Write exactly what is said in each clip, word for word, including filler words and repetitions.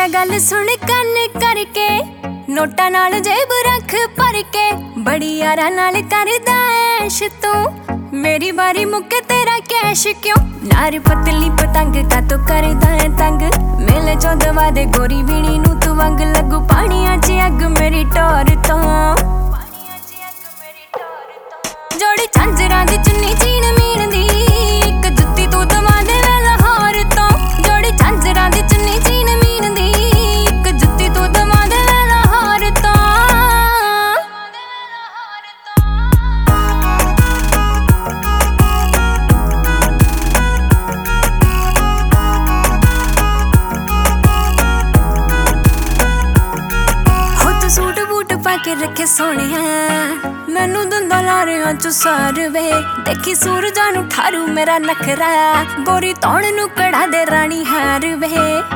ਲੈ गल सुन कन करके नोटा नाल जेब रख भर के बड़ी यारा नाल करदा ऐश तू मेरी बारी मुके तेरा कैश क्यों नार पतली पतंग का तो करदा है तंग मेले चौदवा दे गोरी बीणी नू तू वंग लगू पानिया च अग मेरी टोर तो जोड़ी झांजरां दी चुन्नी चीन मीन दी इक जुत्ती तू दवा दे वे लाहौर तो जोड़ी झांजरां दी चुन्नी चीन मीन दी इक जुत्ती तू दवा दे वे लाहौर तो हो तू सूट बूट पाके रखे सोहणिया मैनू दंदा लारियां चो सार वे देखी सूरजां नू ठारू मेरा नखरा गोरी तौण नू कड़ा दे रानी हार वे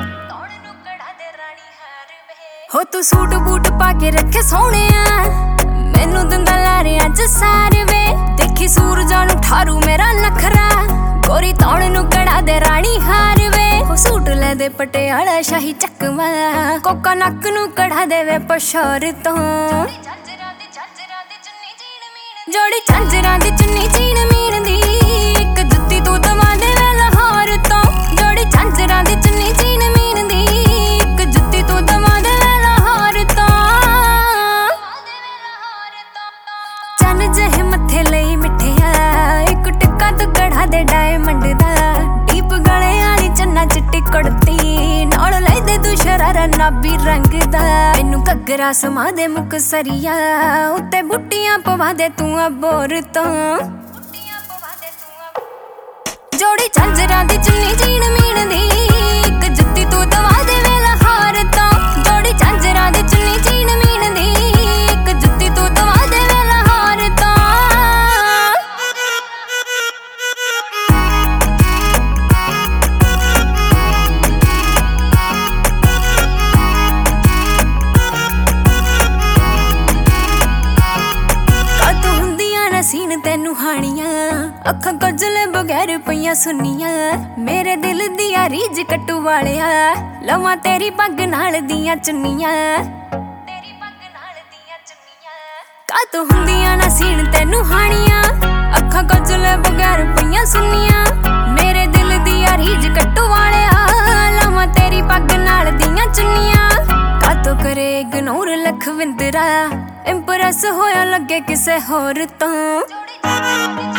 हो तू सूट बूट पाके रखे सोहणिया मैनू दंदा लारियां चो सार वे देखी सूरजां नू ठारू मेरा नखरा गोरी तौण नू कड़ा दे रानी हार वे हो सूट ले दे पटियाला शाही चकवा कोका नक नू कड़ा दे वे पशोर तो जोड़ी झांजरां दी चुन्नी चीन मीन दी इक जुत्ती तू दवा दे वे लाहौर तो जोड़ी झांजरां दी चुन्नी चीन मीन दी इक जुत्ती तू दवा दे वे लाहौर तो चन जहे मथे लई मिठिया इक टिक्का तू कढ़ा दे डायमंड दा डीप गले वाली चन्ना चिट्टी कुड़ती नाल ले दे तू शरारा नाबी रंग दा मैनू घग्गरा समा दे मुक सरिया उत्ते बुट्टियां पवा दे तू अबोर तो जोड़ी झांजरां दी चुन्नी चीन मीन दी इक जुत्ती तू दवा दे वे लाहौर तो जोड़ी झांजरां दी चुन्नी चीन मीन दी इक जुत्ती तू दवा दे वे लाहौर तो सीन तेनू हानियां अखां कजले बगैर पईयां सुनियां मेरे दिल दिया रीज कट्टू वालिया लवां तेरी पग नाल दियां चुन्नियां तेरी पग नाल दियां चुन्नियां का तू हुंदियां ना सीन तेनू हानियां अखां कजले बगैर पईयां सुनियां मेरे दिल दिया रीज कट्टू वालिया लवां तेरी पग नाल दियां चुन्नियां का तू करे इग्नोर लखविंदरा इंप्रेस होया लगे किसे होर तो